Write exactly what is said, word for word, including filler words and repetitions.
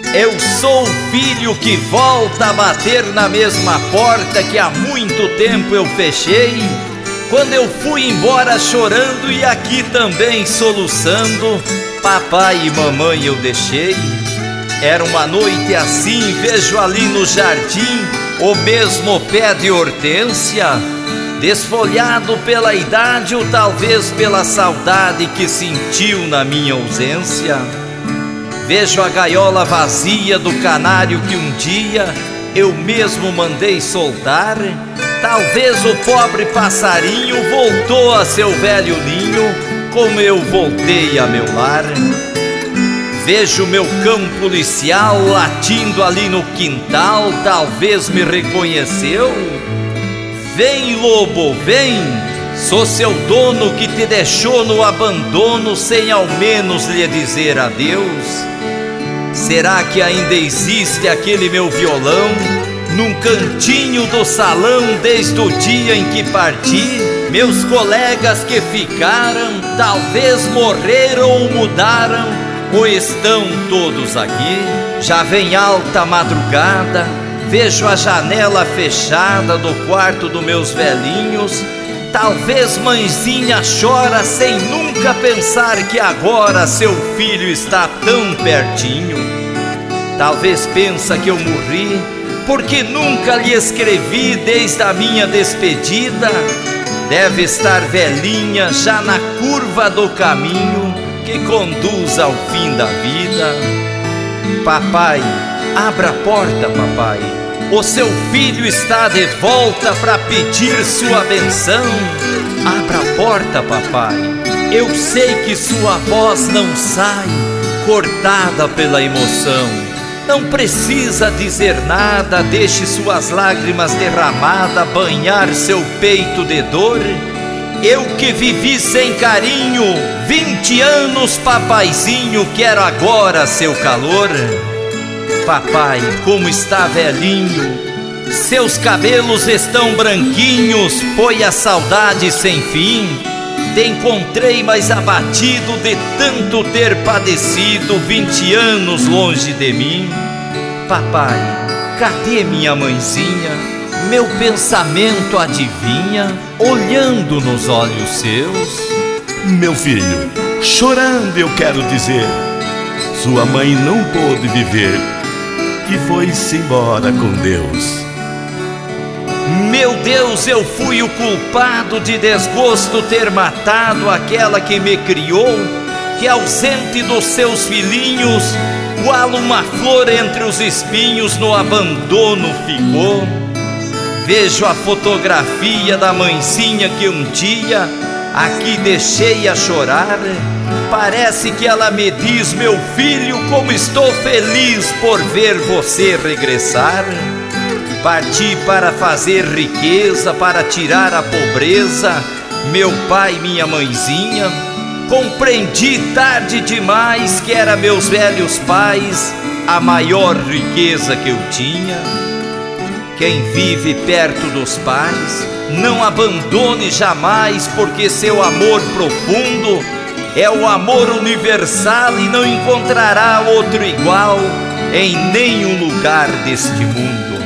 Eu sou o filho que volta a bater na mesma porta que há muito tempo eu fechei, quando eu fui embora chorando e aqui também soluçando, papai e mamãe eu deixei. Era uma noite assim, vejo ali no jardim o mesmo pé de hortênsia, desfolhado pela idade ou talvez pela saudade que sentiu na minha ausência. Vejo a gaiola vazia do canário que um dia eu mesmo mandei soltar. Talvez o pobre passarinho voltou a seu velho ninho, como eu voltei a meu lar. Vejo meu cão policial latindo ali no quintal, talvez me reconheceu. Vem, lobo, vem, sou seu dono que te deixou no abandono sem ao menos lhe dizer adeus. Será que ainda existe aquele meu violão num cantinho do salão desde o dia em que parti? Meus colegas que ficaram talvez morreram ou mudaram, ou estão todos aqui? Já vem alta madrugada, vejo a janela fechada do quarto dos meus velhinhos. Talvez mãezinha chora sem nunca pensar que agora seu filho está tão pertinho. Talvez pensa que eu morri porque nunca lhe escrevi desde a minha despedida. Deve estar velhinha já na curva do caminho que conduz ao fim da vida. Papai, abra a porta, papai. O seu filho está de volta para pedir sua benção. Abra a porta, papai. Eu sei que sua voz não sai, cortada pela emoção. Não precisa dizer nada, deixe suas lágrimas derramadas banhar seu peito de dor. Eu que vivi sem carinho vinte anos, papaizinho, quero agora seu calor. Papai, como está velhinho, seus cabelos estão branquinhos, foi a saudade sem fim. Te encontrei mais abatido de tanto ter padecido vinte anos longe de mim. Papai, cadê minha mãezinha? Meu pensamento adivinha, olhando nos olhos seus. Meu filho, chorando eu quero dizer, sua mãe não pôde viver, que foi-se embora com Deus. Meu Deus, eu fui o culpado de desgosto ter matado aquela que me criou, que ausente dos seus filhinhos, qual uma flor entre os espinhos no abandono ficou. Vejo a fotografia da mãezinha que um dia aqui deixei a chorar. Parece que ela me diz, meu filho, como estou feliz por ver você regressar. Parti para fazer riqueza, para tirar a pobreza, meu pai e minha mãezinha. Compreendi tarde demais que era meus velhos pais a maior riqueza que eu tinha. Quem vive perto dos pais, não abandone jamais, porque seu amor profundo é o amor universal e não encontrará outro igual em nenhum lugar deste mundo.